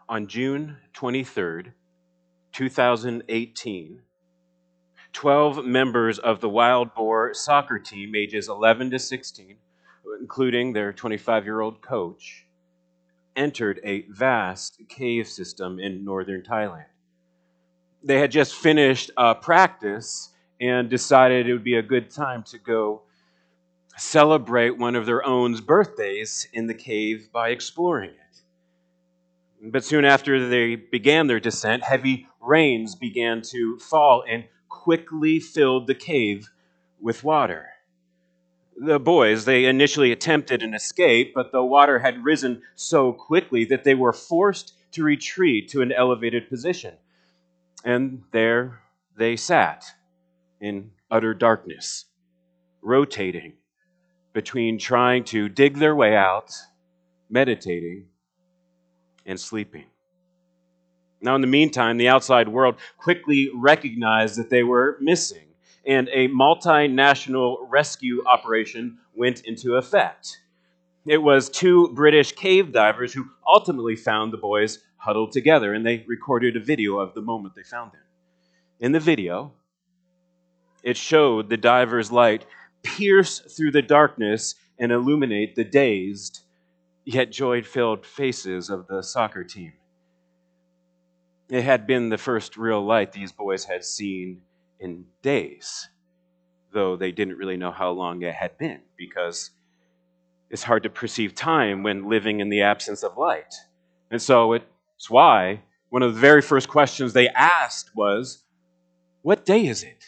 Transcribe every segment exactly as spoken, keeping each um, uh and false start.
On June twenty-third, two thousand eighteen, twelve members of the Wild Boar soccer team, ages eleven to sixteen, including their twenty-five-year-old coach, entered a vast cave system in northern Thailand. They had just finished uh, practice and decided it would be a good time to go celebrate one of their own's birthdays in the cave by exploring it. But soon after they began their descent, heavy rains began to fall and quickly filled the cave with water. The boys, they initially attempted an escape, but the water had risen so quickly that they were forced to retreat to an elevated position. And there they sat in utter darkness, rotating between trying to dig their way out, meditating, and sleeping. Now, in the meantime, the outside world quickly recognized that they were missing, and a multinational rescue operation went into effect. It was two British cave divers who ultimately found the boys huddled together, and they recorded a video of the moment they found them. In the video, it showed the diver's light pierce through the darkness and illuminate the dazed, yet joy-filled faces of the soccer team. It had been the first real light these boys had seen in days, though they didn't really know how long it had been, because it's hard to perceive time when living in the absence of light. And so it's why one of the very first questions they asked was, "What day is it?"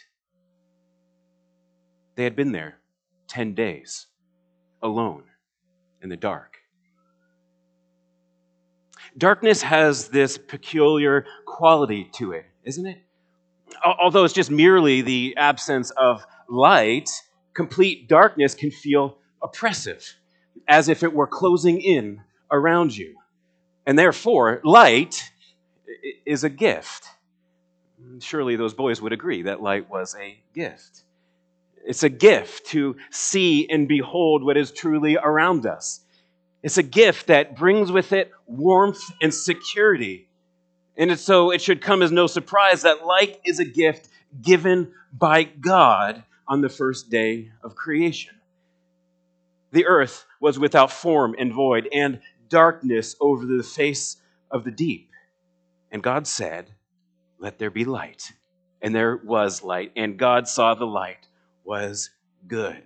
They had been there ten days, alone, in the dark. Darkness has this peculiar quality to it, isn't it? Although it's just merely the absence of light, complete darkness can feel oppressive, as if it were closing in around you. And therefore, light is a gift. Surely those boys would agree that light was a gift. It's a gift to see and behold what is truly around us. It's a gift that brings with it warmth and security. And so it should come as no surprise that light is a gift given by God on the first day of creation. The earth was without form and void, and darkness over the face of the deep. And God said, "Let there be light." And there was light, and God saw the light was good.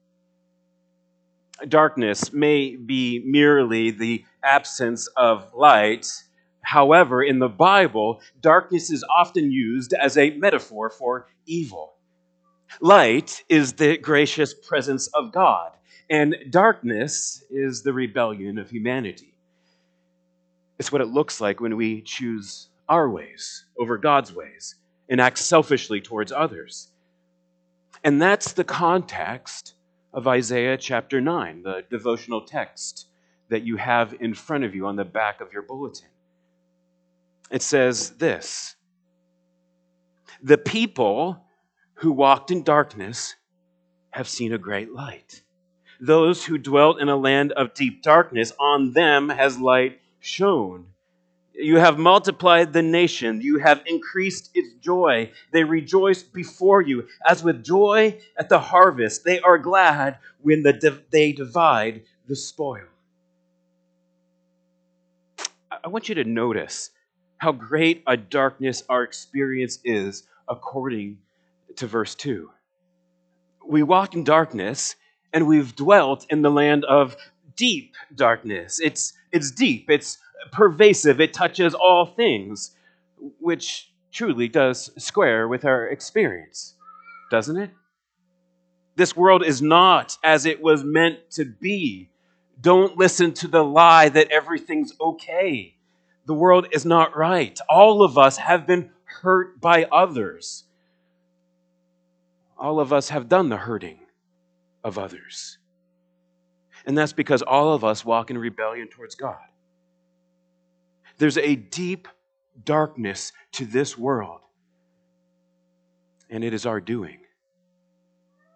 Darkness may be merely the absence of light. However, in the Bible, darkness is often used as a metaphor for evil. Light is the gracious presence of God, and darkness is the rebellion of humanity. It's what it looks like when we choose our ways over God's ways and act selfishly towards others. And that's the context of Isaiah chapter nine, the devotional text that you have in front of you on the back of your bulletin. It says this: "The people who walked in darkness have seen a great light. Those who dwelt in a land of deep darkness, on them has light shone. You have multiplied the nation. You have increased its joy. They rejoice before you as with joy at the harvest. They are glad when the, they divide the spoil." I want you to notice how great a darkness our experience is according to verse two. We walk in darkness, and we've dwelt in the land of deep darkness. It's, it's deep. It's pervasive. It touches all things, which truly does square with our experience, doesn't it? This world is not as it was meant to be. Don't listen to the lie that everything's okay. The world is not right. All of us have been hurt by others. All of us have done the hurting of others. And that's because all of us walk in rebellion towards God. There's a deep darkness to this world, and it is our doing.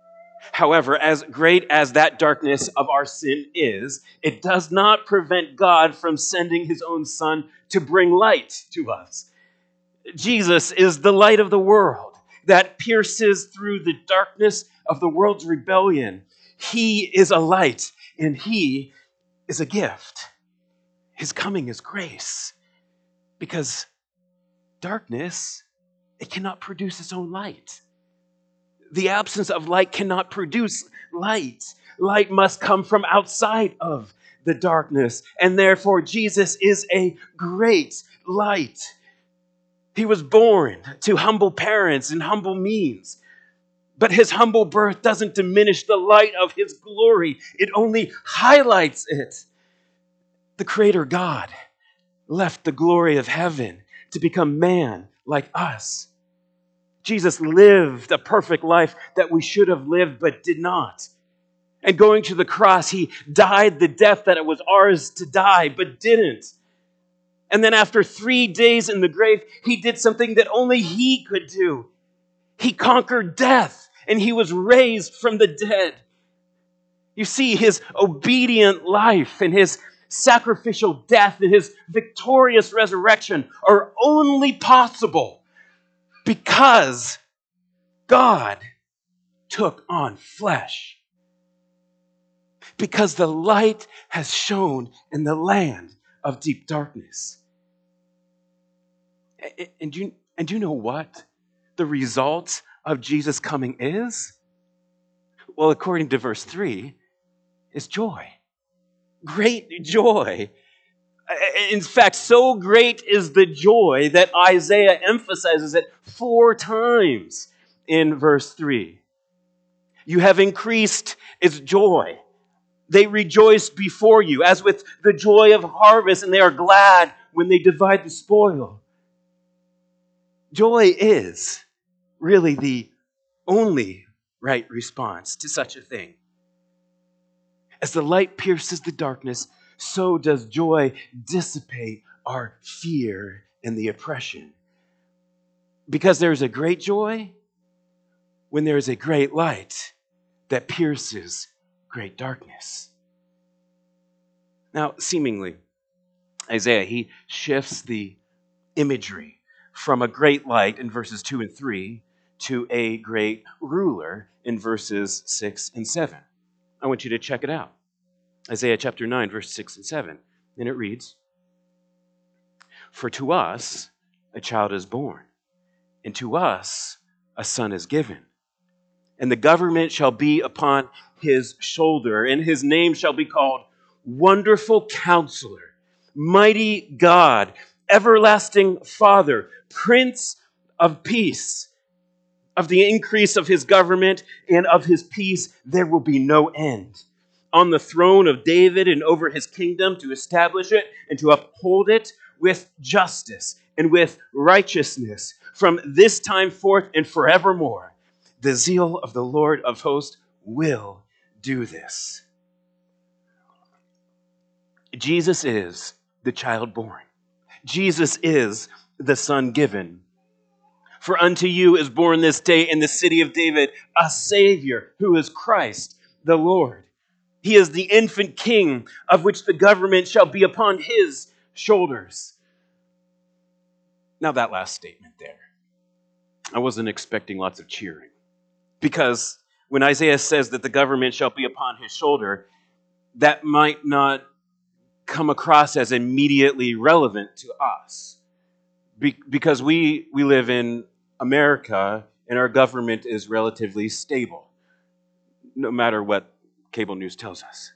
However, as great as that darkness of our sin is, it does not prevent God from sending his own Son to bring light to us. Jesus is the light of the world that pierces through the darkness of the world's rebellion. He is a light, and he is a gift. His coming is grace, because darkness, it cannot produce its own light. The absence of light cannot produce light. Light must come from outside of the darkness, and therefore Jesus is a great light. He was born to humble parents and humble means, but his humble birth doesn't diminish the light of his glory. It only highlights it. The Creator God left the glory of heaven to become man like us. Jesus lived a perfect life that we should have lived but did not. And going to the cross, he died the death that it was ours to die but didn't. And then after three days in the grave, he did something that only he could do. He conquered death, and he was raised from the dead. You see, his obedient life and his sacrificial death and his victorious resurrection are only possible because God took on flesh. Because the light has shone in the land of deep darkness. And you, and you know what the result of Jesus coming is? Well, according to verse three, is joy. Great joy. In fact, so great is the joy that Isaiah emphasizes it four times in verse three. You have increased its joy. They rejoice before you, as with the joy of harvest, and they are glad when they divide the spoil. Joy is really the only right response to such a thing. As the light pierces the darkness, so does joy dissipate our fear and the oppression. Because there is a great joy when there is a great light that pierces great darkness. Now, seemingly, Isaiah, he shifts the imagery from a great light in verses two and three to a great ruler in verses six and seven. I want you to check it out. Isaiah chapter nine, verse six and seven. And it reads, "For to us a child is born, and to us a son is given. And the government shall be upon his shoulder, and his name shall be called Wonderful Counselor, Mighty God, Everlasting Father, Prince of Peace. Of the increase of his government and of his peace there will be no end. On the throne of David and over his kingdom, to establish it and to uphold it with justice and with righteousness from this time forth and forevermore. The zeal of the Lord of hosts will do this." Jesus is the child born. Jesus is the son given. "For unto you is born this day in the city of David a Savior, who is Christ the Lord. He is the infant king, of which the government shall be upon his shoulders." Now that last statement there, I wasn't expecting lots of cheering. Because when Isaiah says that the government shall be upon his shoulder, that might not come across as immediately relevant to us. Be- because we, we live in America and our government is relatively stable, no matter what cable news tells us.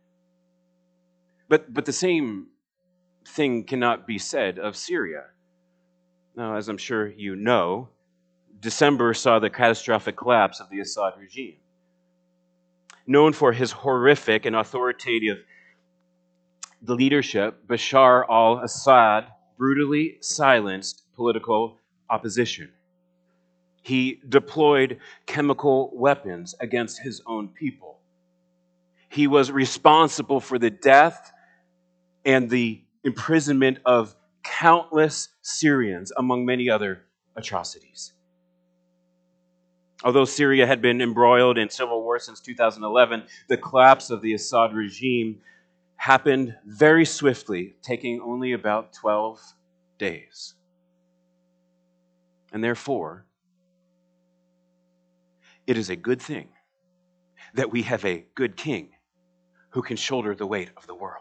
But, but the same thing cannot be said of Syria. Now, as I'm sure you know, December saw the catastrophic collapse of the Assad regime. Known for his horrific and authoritative leadership, Bashar al-Assad brutally silenced political opposition. He deployed chemical weapons against his own people. He was responsible for the death and the imprisonment of countless Syrians, among many other atrocities. Although Syria had been embroiled in civil war since two thousand eleven, the collapse of the Assad regime happened very swiftly, taking only about twelve days. And therefore, it is a good thing that we have a good king who can shoulder the weight of the world.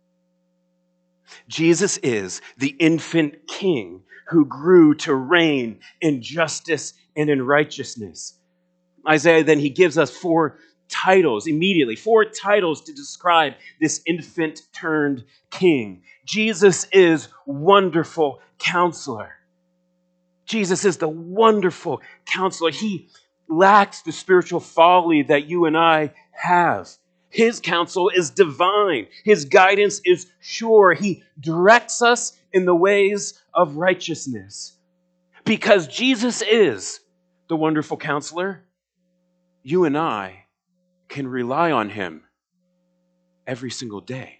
Jesus is the infant king who grew to reign in justice and in righteousness. Isaiah then, he gives us four titles immediately, four titles to describe this infant turned king. Jesus is Wonderful Counselor. Jesus is the Wonderful Counselor. He lacks the spiritual folly that you and I have. His counsel is divine. His guidance is sure. He directs us in the ways of righteousness. Because Jesus is the Wonderful Counselor, you and I can rely on him every single day.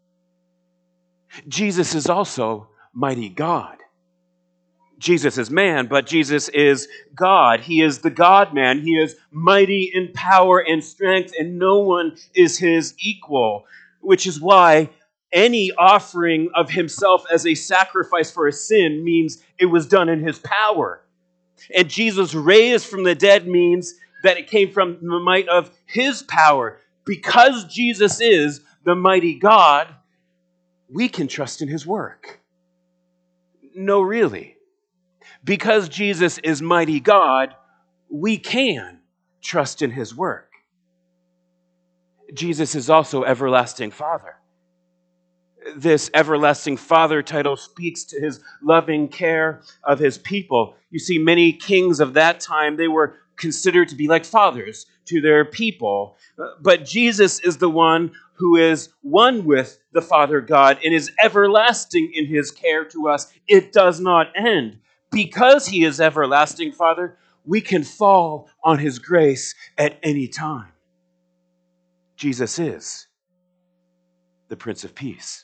Jesus is also Mighty God. Jesus is man, but Jesus is God. He is the God-man. He is mighty in power and strength, and no one is his equal, which is why any offering of himself as a sacrifice for a sin means it was done in his power. And Jesus raised from the dead means that it came from the might of his power. Because Jesus is the mighty God, we can trust in his work. No, really. Because Jesus is mighty God, we can trust in his work. Jesus is also everlasting Father. This everlasting Father title speaks to his loving care of his people. You see, many kings of that time, they were considered to be like fathers to their people. But Jesus is the one who is one with the Father God and is everlasting in his care to us. It does not end. Because he is everlasting Father, we can fall on his grace at any time. Jesus is the Prince of Peace.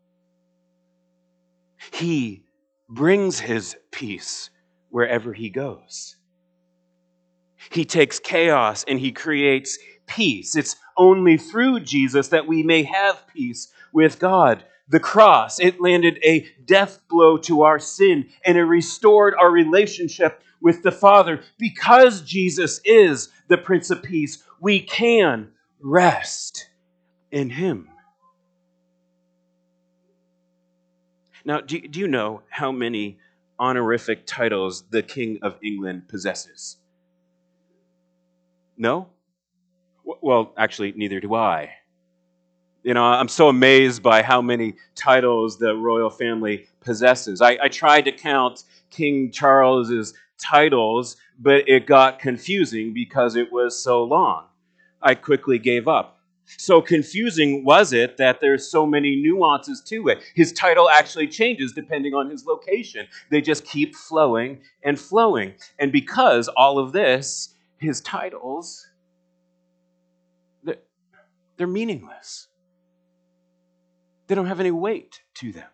He brings his peace wherever he goes. He takes chaos and he creates peace. It's only through Jesus that we may have peace with God. The cross, it landed a death blow to our sin, and it restored our relationship with the Father. Because Jesus is the Prince of Peace, we can rest in him. Now, do, do you know how many honorific titles the King of England possesses? No? Well, actually, neither do I. You know, I'm so amazed by how many titles the royal family possesses. I, I tried to count King Charles's titles, but it got confusing because it was so long. I quickly gave up. So confusing was it that there's so many nuances to it. His title actually changes depending on his location. They just keep flowing and flowing. And because all of this, his titles, they're, they're meaningless. They don't have any weight to them.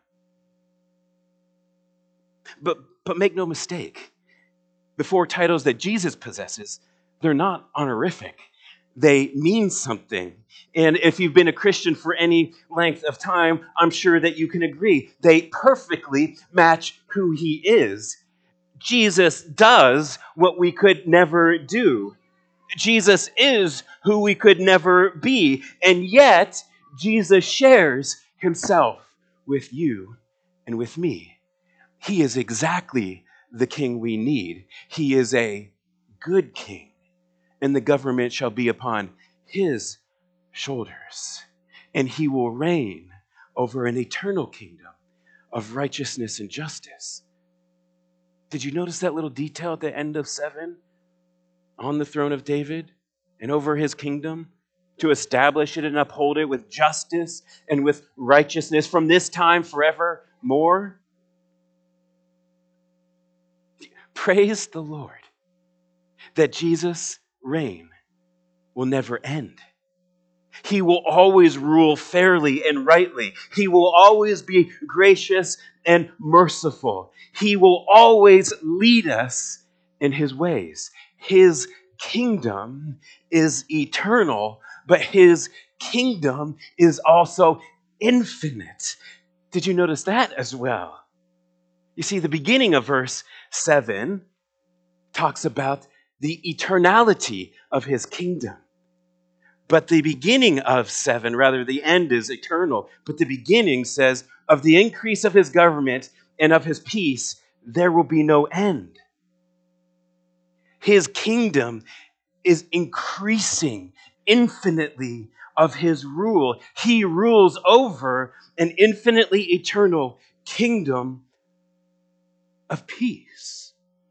But, but make no mistake, the four titles that Jesus possesses, they're not honorific. They mean something. And if you've been a Christian for any length of time, I'm sure that you can agree. They perfectly match who he is. Jesus does what we could never do. Jesus is who we could never be. And yet, Jesus shares himself with you and with me. He is exactly the king we need. He is a good king, and the government shall be upon his shoulders, and he will reign over an eternal kingdom of righteousness and justice. Did you notice that little detail at the end of seven? On the throne of David and over his kingdom, to establish it and uphold it with justice and with righteousness from this time forevermore. Praise the Lord that Jesus' reign will never end. He will always rule fairly and rightly. He will always be gracious and merciful. He will always lead us in his ways. his kingdom is eternal, but his kingdom is also infinite. Did you notice that as well? You see, the beginning of verse seven talks about the eternality of his kingdom. But the beginning of seven, rather, the end is eternal. But the beginning says, of the increase of his government and of his peace, there will be no end. His kingdom is increasing infinitely of his rule. He rules over an infinitely eternal kingdom of peace.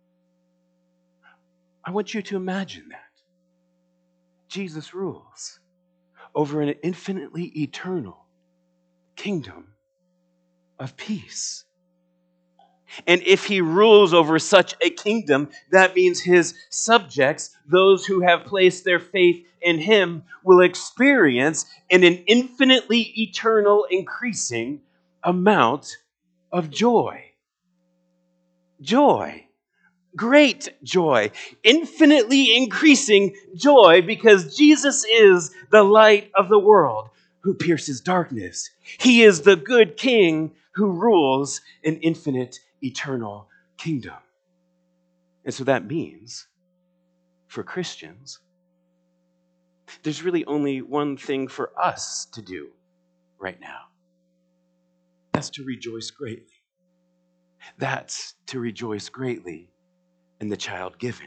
I want you to imagine that. Jesus rules over an infinitely eternal kingdom of peace. And if he rules over such a kingdom, that means his subjects, those who have placed their faith in him, will experience in an infinitely eternal increasing amount of joy. Joy. Great joy, infinitely increasing joy, because Jesus is the light of the world who pierces darkness. He is the good king who rules an infinite, eternal kingdom. And so that means, for Christians, there's really only one thing for us to do right now. That's to rejoice greatly. That's to rejoice greatly in the child given.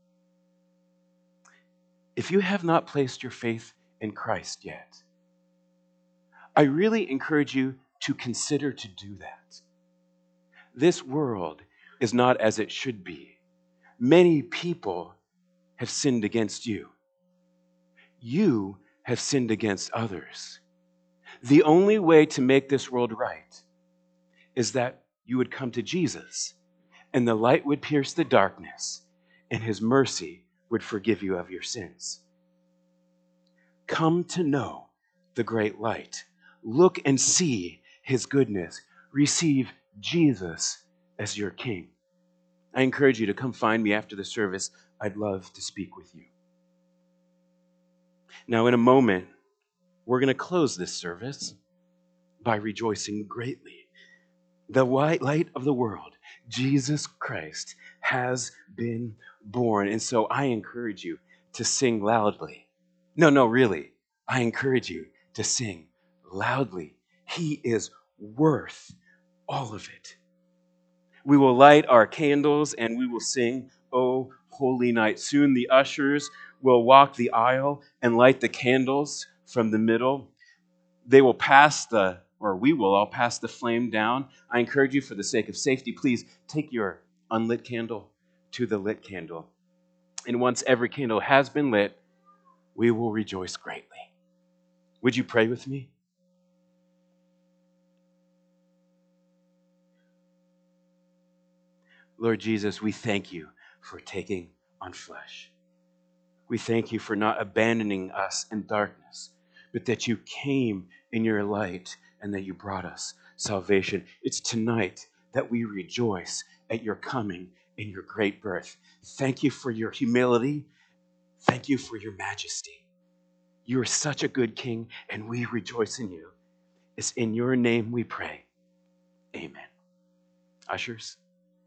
If you have not placed your faith in Christ yet, I really encourage you to consider to do that. This world is not as it should be. Many people have sinned against you. You have sinned against others. The only way to make this world right is that you would come to Jesus, and the light would pierce the darkness, and his mercy would forgive you of your sins. Come to know the great light. Look and see his goodness. Receive Jesus as your King. I encourage you to come find me after the service. I'd love to speak with you. Now, in a moment, we're going to close this service by rejoicing greatly. The white light of the world, Jesus Christ, has been born. And so I encourage you to sing loudly. No, no, really. I encourage you to sing loudly. He is worth all of it. We will light our candles and we will sing, "O Holy Night." Soon the ushers will walk the aisle and light the candles from the middle. They will pass the, or we will all pass the flame down. I encourage you, for the sake of safety, please take your unlit candle to the lit candle. And once every candle has been lit, we will rejoice greatly. Would you pray with me? Lord Jesus, we thank you for taking on flesh. We thank you for not abandoning us in darkness, but that you came in your light and that you brought us salvation. It's tonight that we rejoice at your coming in your great birth. Thank you for your humility. Thank you for your majesty. You are such a good king, and we rejoice in you. It's in your name we pray. Amen. Ushers.